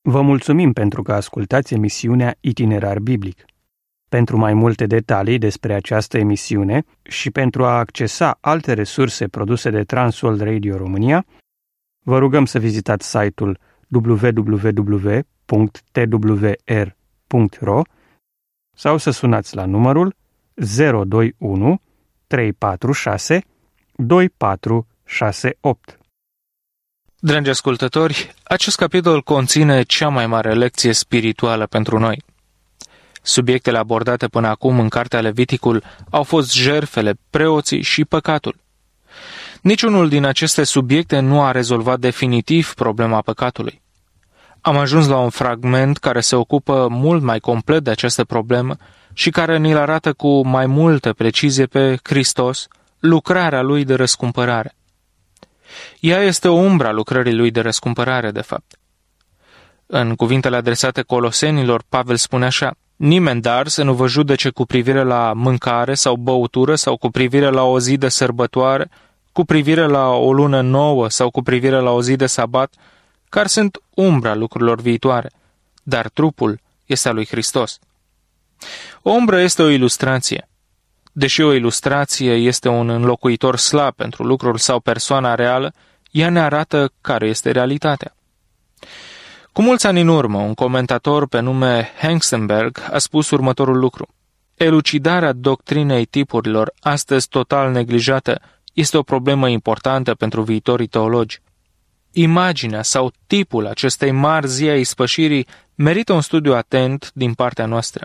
Vă mulțumim pentru că ascultați emisiunea Itinerar Biblic. Pentru mai multe detalii despre această emisiune și pentru a accesa alte resurse produse de Transworld Radio România, vă rugăm să vizitați site-ul www.twr.ro sau să sunați la numărul 021 346 2468. Dragi ascultători, acest capitol conține cea mai mare lecție spirituală pentru noi. Subiectele abordate până acum în cartea Leviticul au fost jertfele, preoții și păcatul. Niciunul din aceste subiecte nu a rezolvat definitiv problema păcatului. Am ajuns la un fragment care se ocupă mult mai complet de această problemă și care ne-l arată cu mai multă precizie pe Hristos, lucrarea Lui de răscumpărare. Ea este o umbră a lucrării Lui de răscumpărare, de fapt. În cuvintele adresate Colosenilor, Pavel spune așa: nimeni dar să nu vă judece cu privire la mâncare sau băutură sau cu privire la o zi de sărbătoare, cu privire la o lună nouă sau cu privire la o zi de sabat, care sunt umbra lucrurilor viitoare, dar trupul este al lui Hristos. O umbră este o ilustrație. Deși o ilustrație este un înlocuitor slab pentru lucrul sau persoana reală, ea ne arată care este realitatea. Cu mulți ani în urmă, un comentator pe nume Hengstenberg a spus următorul lucru: elucidarea doctrinei tipurilor, astăzi total neglijată, este o problemă importantă pentru viitorii teologi. Imaginea sau tipul acestei mari zi a ispășirii merită un studiu atent din partea noastră.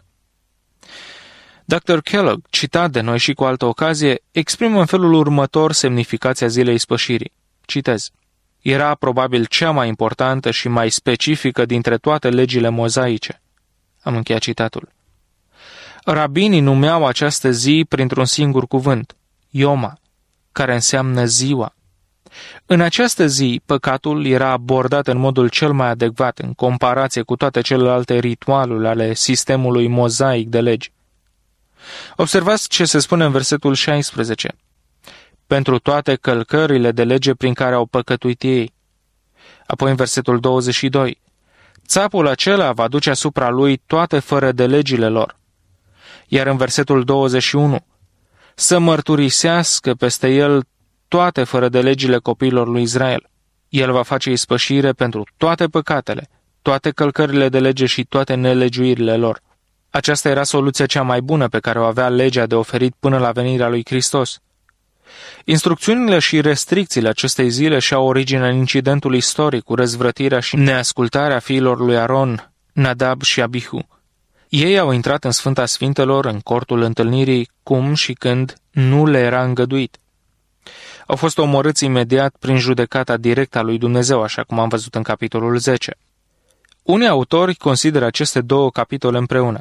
Dr. Kellogg, citat de noi și cu altă ocazie, exprimă în felul următor semnificația zilei ispășirii. Citez: era probabil cea mai importantă și mai specifică dintre toate legile mozaice. Am încheiat citatul. Rabinii numeau această zi printr-un singur cuvânt, Ioma, care înseamnă ziua. În această zi, păcatul era abordat în modul cel mai adecvat în comparație cu toate celelalte ritualuri ale sistemului mozaic de legi. Observați ce se spune în versetul 16. Pentru toate călcările de lege prin care au păcătuit ei. Apoi în versetul 22. Țapul acela va duce asupra lui toate fără de legile lor. Iar în versetul 21. Să mărturisească peste el toate fără de legile copiilor lui Israel. El va face ispășire pentru toate păcatele, toate călcările de lege și toate nelegiuirile lor. Aceasta era soluția cea mai bună pe care o avea legea de oferit până la venirea lui Hristos. Instrucțiunile și restricțiile acestei zile și-au origine în incidentul istoric cu răzvrătirea și neascultarea fiilor lui Aron, Nadab și Abihu. Ei au intrat în Sfânta Sfintelor, în cortul întâlnirii, cum și când nu le era îngăduit. Au fost omorâți imediat prin judecata directă a lui Dumnezeu, așa cum am văzut în capitolul 10. Unii autori consideră aceste două capitole împreună.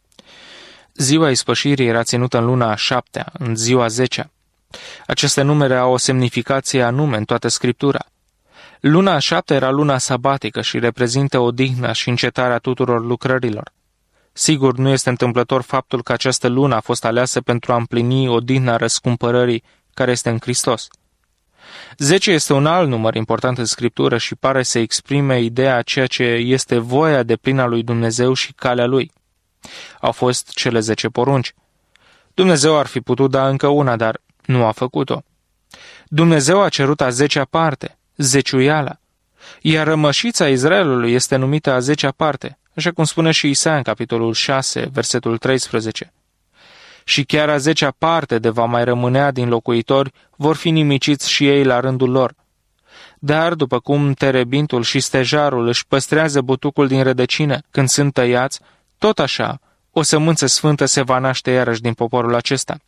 Ziua ispășirii era ținută în luna a 7-a, în ziua 10-a. Aceste numere au o semnificație anume în toată Scriptura. Luna a 7-a era luna sabatică și reprezintă odihna și încetarea tuturor lucrărilor. Sigur, nu este întâmplător faptul că această lună a fost aleasă pentru a împlini odihna răscumpărării care este în Hristos. 10 este un alt număr important în Scriptură și pare să exprime ideea a ceea ce este voia deplină a lui Dumnezeu și calea lui. Au fost cele 10 porunci. Dumnezeu ar fi putut da încă una, dar nu a făcut-o. Dumnezeu a cerut a 10-a parte, zeciuiala, iar rămășița Israelului este numită a 10-a parte, așa cum spune și Isaia în capitolul 6, versetul 13. Și chiar a 10-a parte de va mai rămânea din locuitori vor fi nimiciți și ei la rândul lor. Dar, după cum terebintul și stejarul își păstrează butucul din rădăcină când sunt tăiați, tot așa, o sămânță sfântă se va naște iarăși din poporul acesta.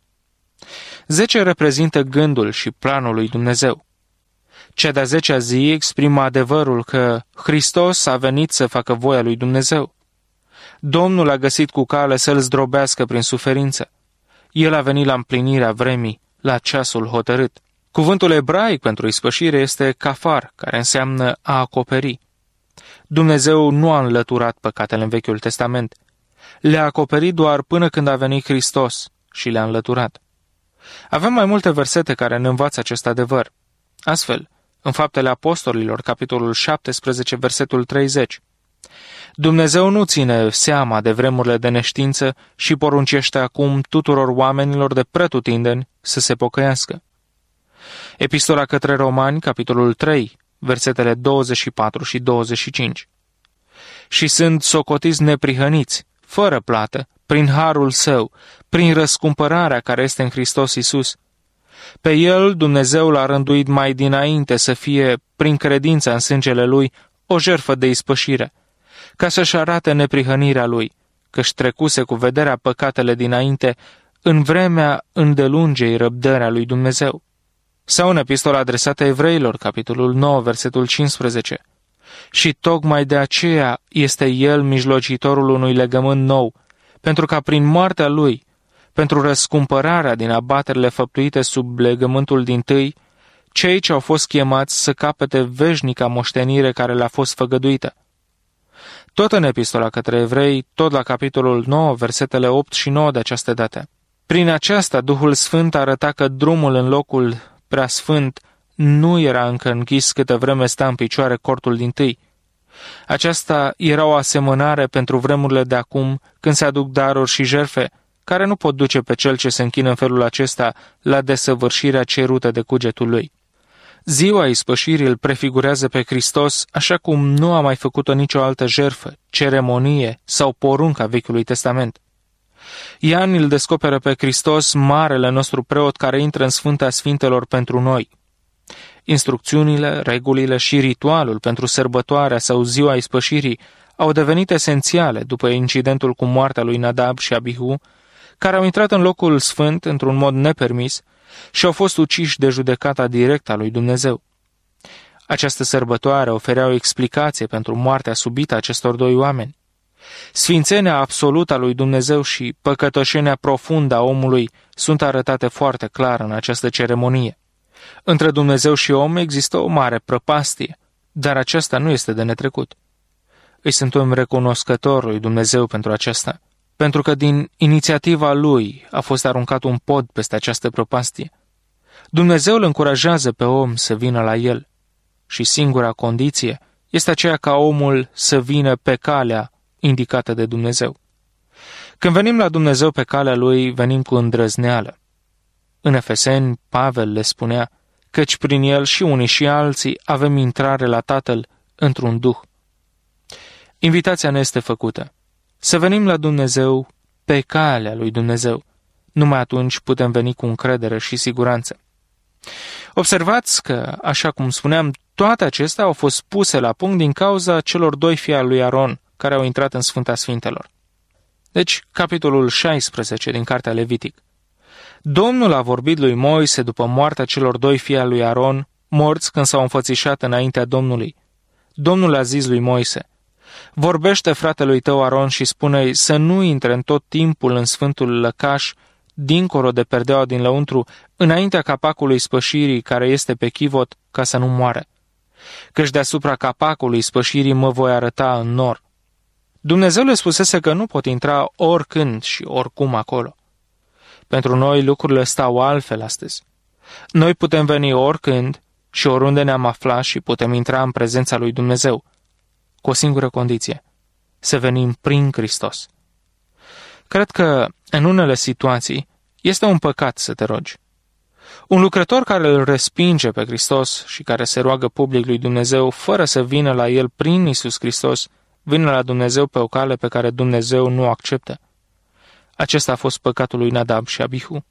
10 reprezintă gândul și planul lui Dumnezeu. Cea de-a 10-a zi exprimă adevărul că Hristos a venit să facă voia lui Dumnezeu. Domnul a găsit cu cale să-l zdrobească prin suferință. El a venit la împlinirea vremii, la ceasul hotărât. Cuvântul ebraic pentru ispășire este kafar, care înseamnă a acoperi. Dumnezeu nu a înlăturat păcatele în Vechiul Testament. Le-a acoperit doar până când a venit Hristos și le-a înlăturat. Avem mai multe versete care ne învață acest adevăr. Astfel, în Faptele Apostolilor, capitolul 17, versetul 30. Dumnezeu nu ține seama de vremurile de neștiință și poruncește acum tuturor oamenilor de pretutindeni să se pocăiască. Epistola către Romani, capitolul 3, versetele 24 și 25. Și sunt socotiți neprihăniți, fără plată, prin harul său, prin răscumpărarea care este în Hristos Iisus. Pe el Dumnezeu l-a rânduit mai dinainte să fie, prin credința în sângele lui, o jertfă de ispășire, ca să-și arate neprihănirea lui, că-și trecuse cu vederea păcatele dinainte în vremea îndelungei răbdări a lui Dumnezeu. Sau în epistola adresată Evreilor, capitolul 9, versetul 15. Și tocmai de aceea este el mijlocitorul unui legământ nou, pentru ca prin moartea lui, pentru răscumpărarea din abaterile făptuite sub legământul dintâi, cei ce au fost chemați să capete veșnica moștenire care le-a fost făgăduită. Tot în epistola către Evrei, tot la capitolul 9, versetele 8 și 9 de această dată. Prin aceasta, Duhul Sfânt arăta că drumul în locul preasfânt nu era încă închis câtă vreme sta în picioare cortul dintâi. Aceasta era o asemănare pentru vremurile de acum, când se aduc daruri și jertfe, care nu pot duce pe cel ce se închină în felul acesta la desăvârșirea cerută de cugetul lui. Ziua ispășirii îl prefigurează pe Hristos așa cum nu a mai făcut-o nicio altă jertfă, ceremonie sau poruncă a Vechiului Testament. Ioan îl descoperă pe Hristos, marele nostru preot care intră în Sfânta Sfintelor pentru noi. Instrucțiunile, regulile și ritualul pentru sărbătoarea sau ziua ispășirii au devenit esențiale după incidentul cu moartea lui Nadab și Abihu, care au intrat în locul sfânt într-un mod nepermis și au fost uciși de judecata directă a lui Dumnezeu. Această sărbătoare oferea o explicație pentru moartea subită a acestor doi oameni. Sfințenia absolută a lui Dumnezeu și păcătoșenia profundă a omului sunt arătate foarte clar în această ceremonie. Între Dumnezeu și om există o mare prăpastie, dar aceasta nu este de netrecut. Îi suntem recunoscători lui Dumnezeu pentru aceasta, pentru că din inițiativa lui a fost aruncat un pod peste această prăpastie. Dumnezeu îl încurajează pe om să vină la el și singura condiție este aceea ca omul să vină pe calea indicată de Dumnezeu. Când venim la Dumnezeu pe calea lui, venim cu îndrăzneală. În Efeseni, Pavel le spunea, căci prin el și unii și alții avem intrare la Tatăl într-un duh. Invitația ne este făcută. Să venim la Dumnezeu pe calea lui Dumnezeu. Numai atunci putem veni cu încredere și siguranță. Observați că, așa cum spuneam, toate acestea au fost puse la punct din cauza celor doi fii al lui Aron, care au intrat în Sfânta Sfintelor. Deci, capitolul 16 din Cartea Levitic. Domnul a vorbit lui Moise după moartea celor doi fii al lui Aron, morți când s-au înfățișat înaintea Domnului. Domnul a zis lui Moise, vorbește fratelui tău Aron și spune-i să nu intre în tot timpul în Sfântul Lăcaș, dincolo de perdeaua din lăuntru, înaintea capacului spășirii care este pe chivot, ca să nu moare. Căci deasupra capacului spășirii mă voi arăta în nor. Dumnezeu le spusese că nu pot intra oricând și oricum acolo. Pentru noi lucrurile stau altfel astăzi. Noi putem veni oricând și oriunde ne-am aflat și putem intra în prezența lui Dumnezeu, cu o singură condiție, să venim prin Hristos. Cred că, în unele situații, este un păcat să te rogi. Un lucrător care îl respinge pe Hristos și care se roagă public lui Dumnezeu fără să vină la el prin Iisus Hristos, vine la Dumnezeu pe o cale pe care Dumnezeu nu o acceptă. Acesta a fost păcatul lui Nadab și Abihu.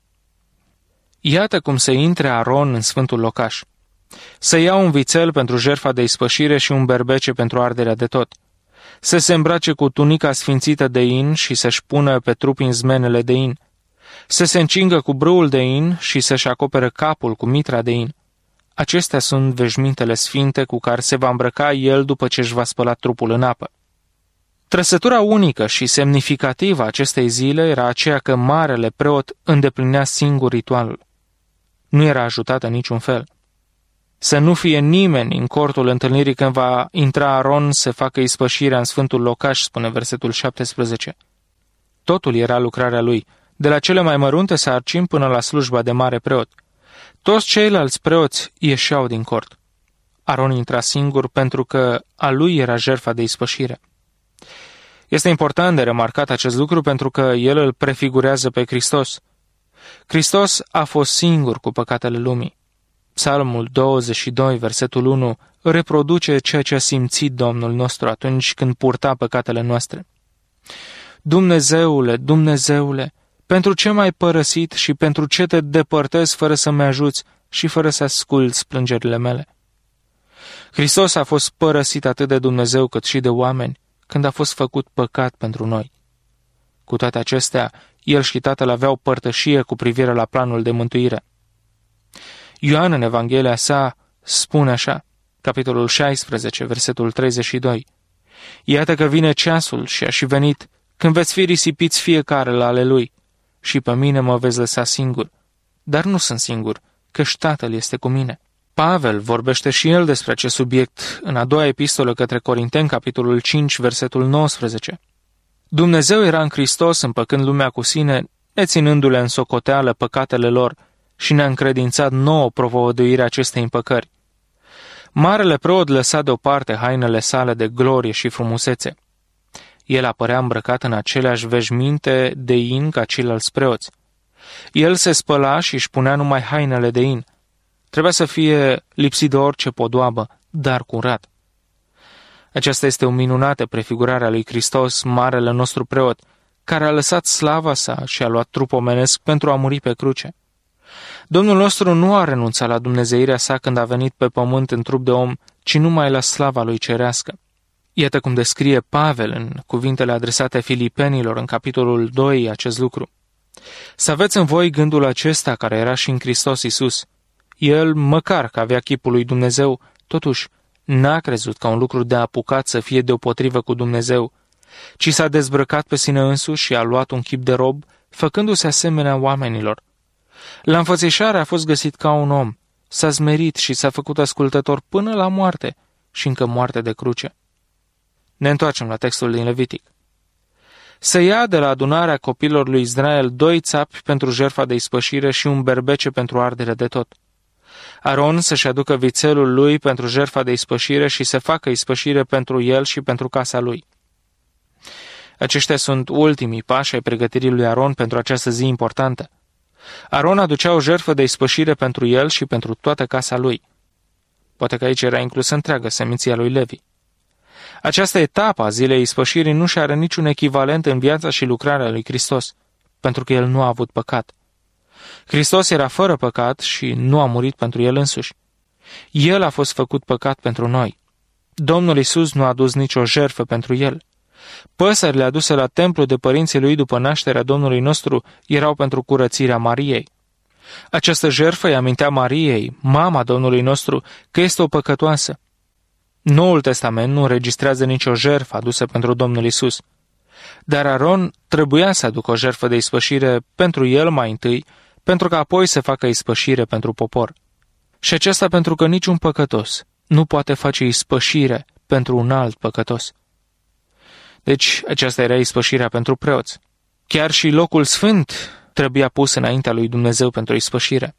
Iată cum să intre Aron în Sfântul Locaș. Să ia un vițel pentru jertfa de ispășire și un berbece pentru arderea de tot. Să se îmbrace cu tunica sfințită de in și să-și pună pe trup izmenele de in. Să se încingă cu brâul de in și să-și acopere capul cu mitra de in. Acestea sunt veșmintele sfinte cu care se va îmbrăca el după ce își va spăla trupul în apă. Trăsătura unică și semnificativă a acestei zile era aceea că marele preot îndeplinea singur ritualul. Nu era ajutat în niciun fel. Să nu fie nimeni în cortul întâlnirii când va intra Aron să facă ispășirea în Sfântul Locaș, spune versetul 17. Totul era lucrarea lui, de la cele mai mărunte sarcini până la slujba de mare preot. Toți ceilalți preoți ieșeau din cort. Aron intra singur pentru că a lui era jertfa de ispășire. Este important de remarcat acest lucru pentru că el îl prefigurează pe Hristos. Hristos a fost singur cu păcatele lumii. Psalmul 22, versetul 1, reproduce ceea ce a simțit Domnul nostru atunci când purta păcatele noastre. Dumnezeule, Dumnezeule, pentru ce m-ai părăsit și pentru ce te depărtezi fără să-mi ajuți și fără să asculți plângerile mele? Hristos a fost părăsit atât de Dumnezeu cât și de oameni când a fost făcut păcat pentru noi. Cu toate acestea, el și Tatăl aveau părtășie cu privire la planul de mântuire. Ioan în Evanghelia sa spune așa, capitolul 16, versetul 32, Iată că vine ceasul și a și venit, când veți fi risipiți fiecare la ale lui, și pe mine mă veți lăsa singur. Dar nu sunt singur, căci Tatăl este cu mine. Pavel vorbește și el despre acest subiect în a doua epistolă către Corinteni, capitolul 5, versetul 19. Dumnezeu era în Hristos împăcând lumea cu sine, neținându-le în socoteală păcatele lor și ne-a încredințat nouă propovăduirea acestei împăcări. Marele preot lăsa deoparte hainele sale de glorie și frumusețe. El apărea îmbrăcat în aceleași veșminte de in ca ceilalți preoți. El se spăla și își punea numai hainele de in. Trebuia să fie lipsit de orice podoabă, dar curat. Aceasta este o minunată prefigurare a lui Hristos, marele nostru preot, care a lăsat slava sa și a luat trup omenesc pentru a muri pe cruce. Domnul nostru nu a renunțat la dumnezeirea sa când a venit pe pământ în trup de om, ci numai la slava lui cerească. Iată cum descrie Pavel în cuvintele adresate filipenilor în capitolul 2 acest lucru. Să aveți în voi gândul acesta care era și în Hristos Iisus. El, măcar că avea chipul lui Dumnezeu, totuși n-a crezut ca un lucru de apucat să fie deopotrivă cu Dumnezeu, ci s-a dezbrăcat pe sine însuși și a luat un chip de rob, făcându-se asemenea oamenilor. La înfățișare a fost găsit ca un om, s-a smerit și s-a făcut ascultător până la moarte și încă moarte de cruce. Ne întoarcem la textul din Levitic. Se ia de la adunarea copilor lui Israel 2 țapi pentru jertfa de ispășire și un berbece pentru ardere de tot. Aron să-și aducă vițelul lui pentru jertfa de ispășire și să facă ispășire pentru el și pentru casa lui. Aceștia sunt ultimii pași ai pregătirii lui Aron pentru această zi importantă. Aron aducea o jertfă de ispășire pentru el și pentru toată casa lui. Poate că aici era inclusă întreagă seminția lui Levi. Această etapă a zilei ispășirii nu și are niciun echivalent în viața și lucrarea lui Hristos, pentru că el nu a avut păcat. Hristos era fără păcat și nu a murit pentru el însuși. El a fost făcut păcat pentru noi. Domnul Iisus nu a adus nicio jertfă pentru el. Păsările aduse la templu de părinții lui după nașterea Domnului nostru erau pentru curățirea Mariei. Această jertfă îi amintea Mariei, mama Domnului nostru, că este o păcătoasă. Noul Testament nu înregistrează nicio jertfă adusă pentru Domnul Iisus. Dar Aron trebuia să aducă o jertfă de ispășire pentru el mai întâi, pentru că apoi să facă ispășire pentru popor. Și aceasta pentru că niciun păcătos nu poate face ispășire pentru un alt păcătos. Deci, aceasta era ispășirea pentru preoți. Chiar și locul sfânt trebuia pus înaintea lui Dumnezeu pentru ispășire.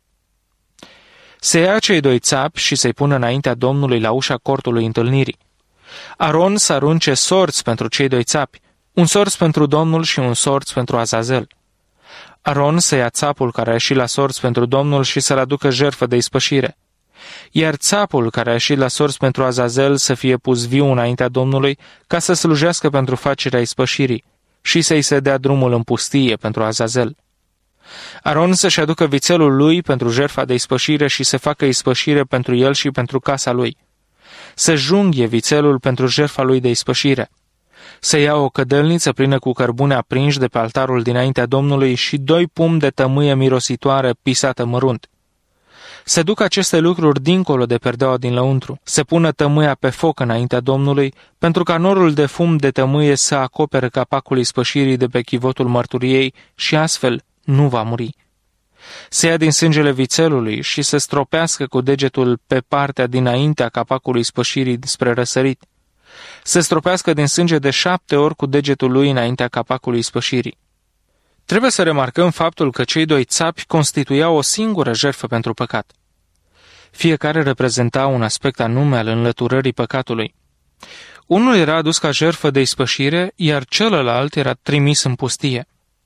Se ia cei 2 țapi și să-i pună înaintea Domnului la ușa cortului întâlnirii. Aron să arunce sorți pentru cei 2 țapi, un sorț pentru Domnul și un sorț pentru Azazel. Aron să ia țapul care a ieșit la sorți pentru Domnul și să-l aducă jertfă de ispășire. Iar țapul care a ieșit la sorți pentru Azazel să fie pus viu înaintea Domnului ca să slujească pentru facerea ispășirii și să-i se dea drumul în pustie pentru Azazel. Aron să-și aducă vițelul lui pentru jertfa de ispășire și să facă ispășire pentru el și pentru casa lui. Să junghie vițelul pentru jertfa lui de ispășire. Să ia o cădelniță plină cu cărbune aprinși de pe altarul dinaintea Domnului și 2 pumni de tămâie mirositoare pisată mărunt. Să ducă aceste lucruri dincolo de perdeaua din lăuntru, să pună tămâia pe foc înaintea Domnului, pentru ca norul de fum de tămâie să acopere capacul ispășirii de pe chivotul mărturiei și astfel nu va muri. Să ia din sângele vițelului și să stropească cu degetul pe partea dinaintea capacului ispășirii spre răsărit. Să stropească din sânge de 7 ori cu degetul lui înaintea capacului ispășirii. Trebuie să remarcăm faptul că cei 2 țapi constituiau o singură jertfă pentru păcat. Fiecare reprezenta un aspect anume al înlăturării păcatului. Unul era adus ca jertfă de ispășire, iar celălalt era trimis în pustie.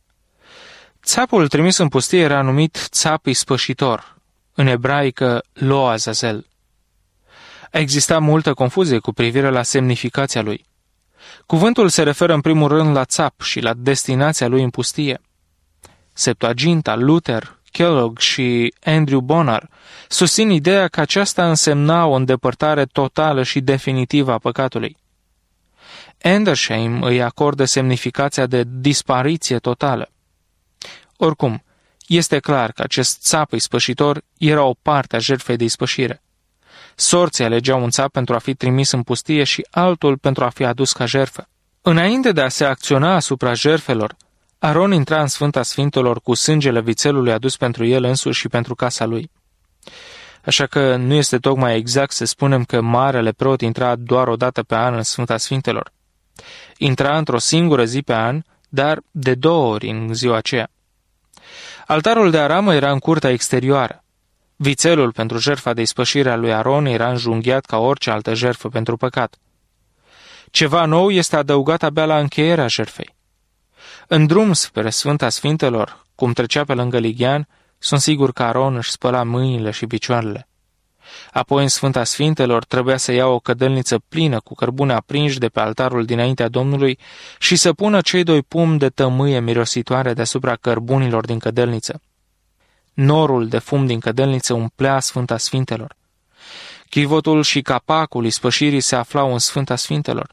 Țapul trimis în pustie era numit țap ispășitor, în ebraică Lo Azazel. Exista multă confuzie cu privire la semnificația lui. Cuvântul se referă în primul rând la țap și la destinația lui în pustie. Septuaginta, Luther, Kellogg și Andrew Bonar susțin ideea că aceasta însemna o îndepărtare totală și definitivă a păcatului. Andersheim îi acordă semnificația de dispariție totală. Oricum, este clar că acest țap ispășitor era o parte a jertfei de ispășire. Sorții alegeau un țap pentru a fi trimis în pustie și altul pentru a fi adus ca jertfă. Înainte de a se acționa asupra jertfelor, Aron intra în Sfânta Sfintelor cu sângele vițelului adus pentru el însuși și pentru casa lui. Așa că nu este tocmai exact să spunem că marele preot intra doar o dată pe an în Sfânta Sfintelor. Intra într-o singură zi pe an, dar de 2 ori în ziua aceea. Altarul de aramă era în curtea exterioară. Vițelul pentru jertfa de ispășire a lui Aron era înjunghiat ca orice altă jertfă pentru păcat. Ceva nou este adăugat abia la încheierea jertfei. În drum spre Sfânta Sfintelor, cum trecea pe lângă lighean, sunt sigur că Aron își spăla mâinile și picioarele. Apoi în Sfânta Sfintelor trebuia să ia o cădelniță plină cu cărbune aprinși de pe altarul dinaintea Domnului și să pună cei 2 pumni de tămâie mirositoare deasupra cărbunilor din cădelniță. Norul de fum din cădelniță umplea Sfânta Sfintelor. Chivotul și capacul ispășirii se aflau în Sfânta Sfintelor.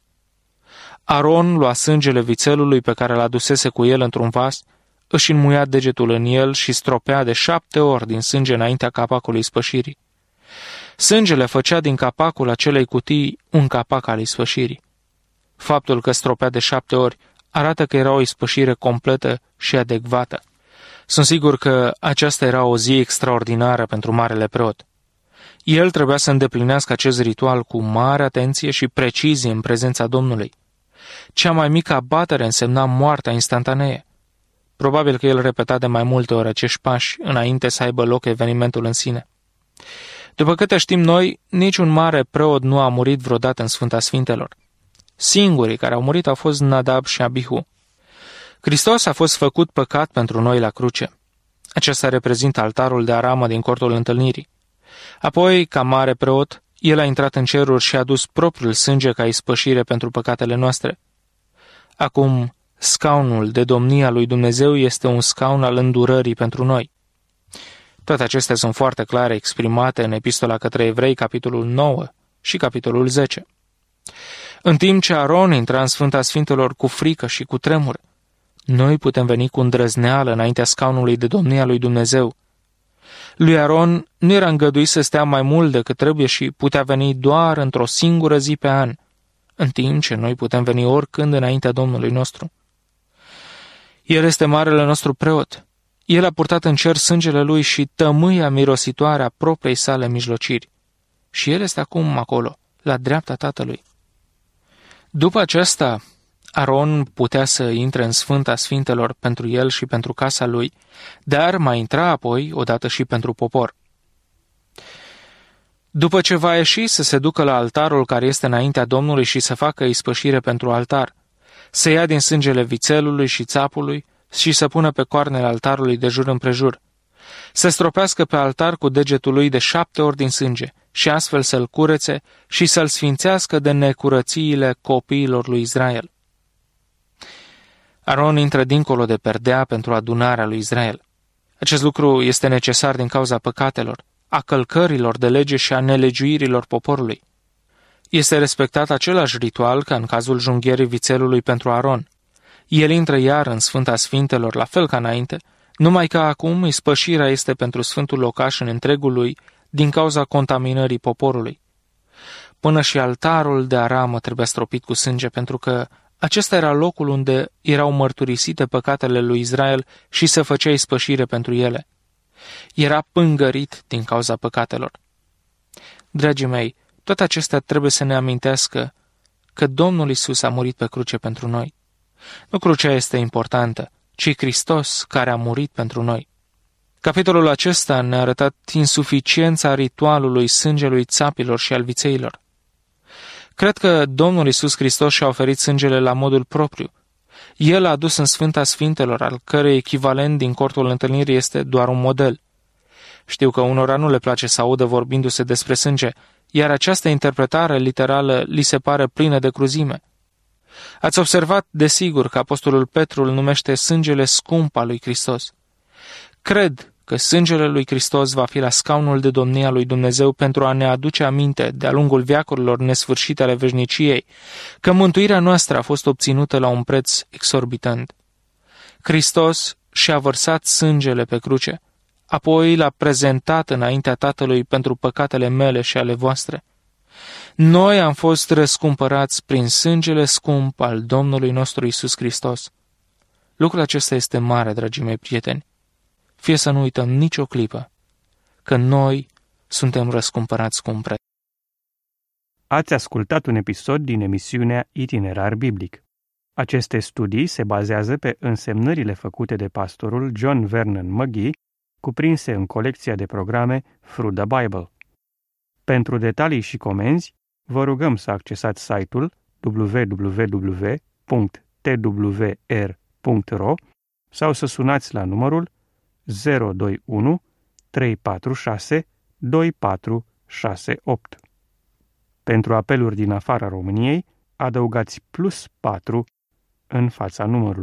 Aron lua sângele vițelului pe care l-adusese cu el într-un vas, își înmuia degetul în el și stropea de 7 ori din sânge înaintea capacului ispășirii. Sângele făcea din capacul acelei cutii un capac al ispășirii. Faptul că stropea de 7 ori arată că era o ispășire completă și adecvată. Sunt sigur că aceasta era o zi extraordinară pentru marele preot. El trebuia să îndeplinească acest ritual cu mare atenție și precizie în prezența Domnului. Cea mai mică abatere însemna moartea instantanee. Probabil că el repeta de mai multe ori acești pași înainte să aibă loc evenimentul în sine. După câte știm noi, niciun mare preot nu a murit vreodată în Sfânta Sfintelor. Singurii care au murit au fost Nadab și Abihu. Hristos a fost făcut păcat pentru noi la cruce. Acesta reprezintă altarul de aramă din cortul întâlnirii. Apoi, ca mare preot, el a intrat în ceruri și a dus propriul sânge ca ispășire pentru păcatele noastre. Acum, scaunul de domnia lui Dumnezeu este un scaun al îndurării pentru noi. Toate acestea sunt foarte clare exprimate în Epistola către Evrei, capitolul 9 și capitolul 10. În timp ce Aron intra în Sfânta Sfintelor cu frică și cu tremur, noi putem veni cu îndrăzneală înaintea scaunului de domnia lui Dumnezeu. Lui Aron nu era îngăduit să stea mai mult decât trebuie și putea veni doar într-o singură zi pe an, în timp ce noi putem veni oricând înaintea Domnului nostru. El este marele nostru preot. El a purtat în cer sângele lui și tămâia mirositoare a propriei sale mijlociri. Și el este acum acolo, la dreapta Tatălui. După aceasta, Aron putea să intre în Sfânta Sfintelor pentru el și pentru casa lui, dar mai intra apoi odată și pentru popor. După ce va ieși să se ducă la altarul care este înaintea Domnului și să facă ispășire pentru altar, să ia din sângele vițelului și țapului și să pună pe coarnele altarului de jur împrejur, să stropească pe altar cu degetul lui de 7 ori din sânge și astfel să-l curețe și să-l sfințească de necurățiile copiilor lui Israel. Aron intră dincolo de perdea pentru adunarea lui Israel. Acest lucru este necesar din cauza păcatelor, a călcărilor de lege și a nelegiuirilor poporului. Este respectat același ritual ca în cazul junghierii vițelului pentru Aron. El intră iar în Sfânta Sfintelor, la fel ca înainte, numai că acum ispășirea este pentru Sfântul Locaș în întregul lui din cauza contaminării poporului. Până și altarul de aramă trebuia stropit cu sânge, pentru că acesta era locul unde erau mărturisite păcatele lui Israel și se făcea ispășire pentru ele. Era pângărit din cauza păcatelor. Dragii mei, toate acestea trebuie să ne amintească că Domnul Iisus a murit pe cruce pentru noi. Nu crucea este importantă, ci Hristos care a murit pentru noi. Capitolul acesta ne-a arătat insuficiența ritualului sângelui țapilor și al vițeilor. Cred că Domnul Iisus Hristos și-a oferit sângele la modul propriu. El a adus în Sfânta Sfintelor, al cărei echivalent din cortul întâlnirii este doar un model. Știu că unora nu le place să audă vorbindu-se despre sânge, iar această interpretare literală li se pare plină de cruzime. Ați observat, desigur, că apostolul Petru îl numește sângele scump al lui Hristos. Cred că sângele lui Hristos va fi la scaunul de domnie al lui Dumnezeu pentru a ne aduce aminte, de-a lungul veacurilor nesfârșite ale veșniciei, că mântuirea noastră a fost obținută la un preț exorbitant. Hristos și-a vărsat sângele pe cruce, apoi l-a prezentat înaintea Tatălui pentru păcatele mele și ale voastre. Noi am fost răscumpărați prin sângele scump al Domnului nostru Iisus Hristos. Lucrul acesta este mare, dragii mei prieteni. Fie să nu uităm nicio clipă că noi suntem răscumpărați cu un preț. Ați ascultat un episod din emisiunea Itinerar Biblic. Aceste studii se bazează pe însemnările făcute de pastorul John Vernon McGee, cuprinse în colecția de programe Through the Bible. Pentru detalii și comenzi, vă rugăm să accesați site-ul www.twr.ro sau să sunați la numărul 021 346 2468. Pentru apeluri din afara României, adăugați +4 în fața numărului.